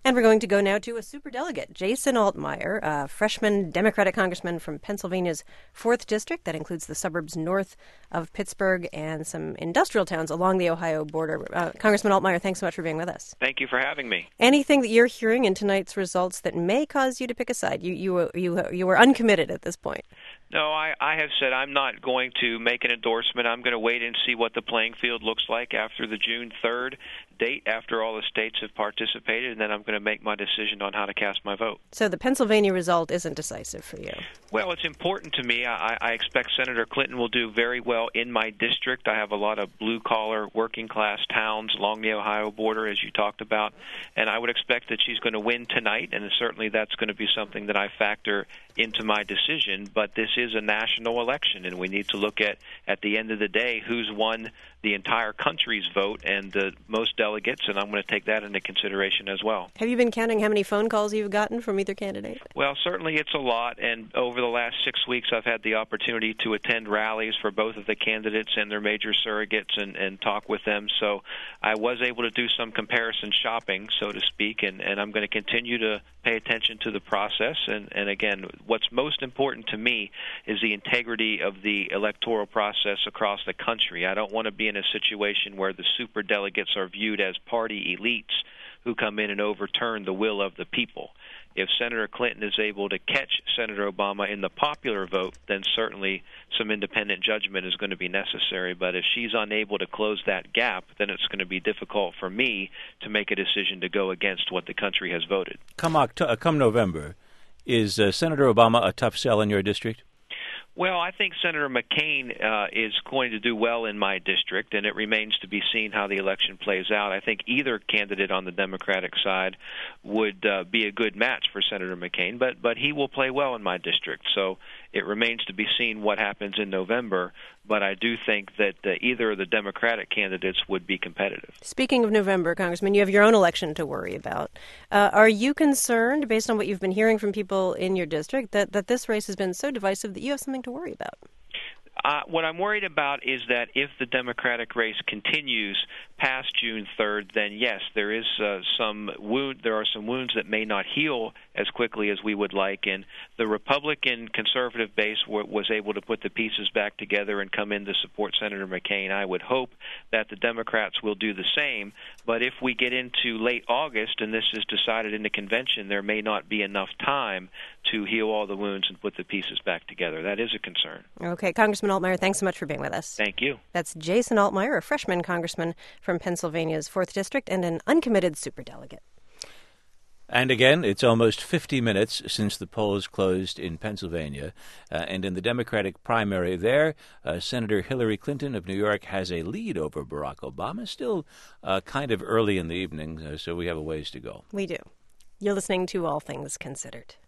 And we're going to go now to a superdelegate, Jason Altmire, a freshman Democratic congressman from Pennsylvania's 4th District. That includes the suburbs north of Pittsburgh and some industrial towns along the Ohio border. Congressman Altmire, thanks so much for being with us. Thank you for having me. Anything that you're hearing in tonight's results that may cause you to pick a side? You were uncommitted at this point. No, I have said I'm not going to make an endorsement. I'm going to wait and see what the playing field looks like after the June 3rd date, after all the states have participated, and then I'm going to make my decision on how to cast my vote. So the Pennsylvania result isn't decisive for you? Well, it's important to me. I expect Senator Clinton will do very well in my district. I have a lot of blue-collar, working-class towns along the Ohio border, as you talked about, and I would expect that she's going to win tonight, and certainly that's going to be something that I factor into my decision. But this is a national election, and we need to look at the end of the day, who's won the entire country's vote and the most delegates, and I'm going to take that into consideration as well. Have you been counting how many phone calls you've gotten from either candidate? Well, certainly it's a lot, and over the last 6 weeks I've had the opportunity to attend rallies for both of the candidates and their major surrogates and talk with them, so I was able to do some comparison shopping, so to speak, and I'm going to continue to pay attention to the process, and again, what's most important to me is the integrity of the electoral process across the country. I don't want to be in a situation where the superdelegates are viewed as party elites who come in and overturn the will of the people. If Senator Clinton is able to catch Senator Obama in the popular vote, then certainly some independent judgment is going to be necessary. But if she's unable to close that gap, then it's going to be difficult for me to make a decision to go against what the country has voted. Come November, is Senator Obama a tough sell in your district? Well, I think Senator McCain is going to do well in my district, and it remains to be seen how the election plays out. I think either candidate on the Democratic side would be a good match for Senator McCain, but he will play well in my district. So it remains to be seen what happens in November, but I do think that either of the Democratic candidates would be competitive. Speaking of November, Congressman, you have your own election to worry about. Are you concerned, based on what you've been hearing from people in your district, that this race has been so divisive that you have something to worry about? What I'm worried about is that if the Democratic race continues past June 3rd, then yes, there are some wounds that may not heal as quickly as we would like, and the Republican conservative base was able to put the pieces back together and come in to support Senator McCain. I would hope that the Democrats will do the same, but if we get into late August and this is decided in the convention, there may not be enough time to heal all the wounds and put the pieces back together. That is a concern. Okay, Congressman Altmire, thanks so much for being with us. Thank you. That's Jason Altmire, a freshman congressman from Pennsylvania's 4th District and an uncommitted superdelegate. And again, it's almost 50 minutes since the polls closed in Pennsylvania. And in the Democratic primary there, Senator Hillary Clinton of New York has a lead over Barack Obama. Still kind of early in the evening, so we have a ways to go. We do. You're listening to All Things Considered.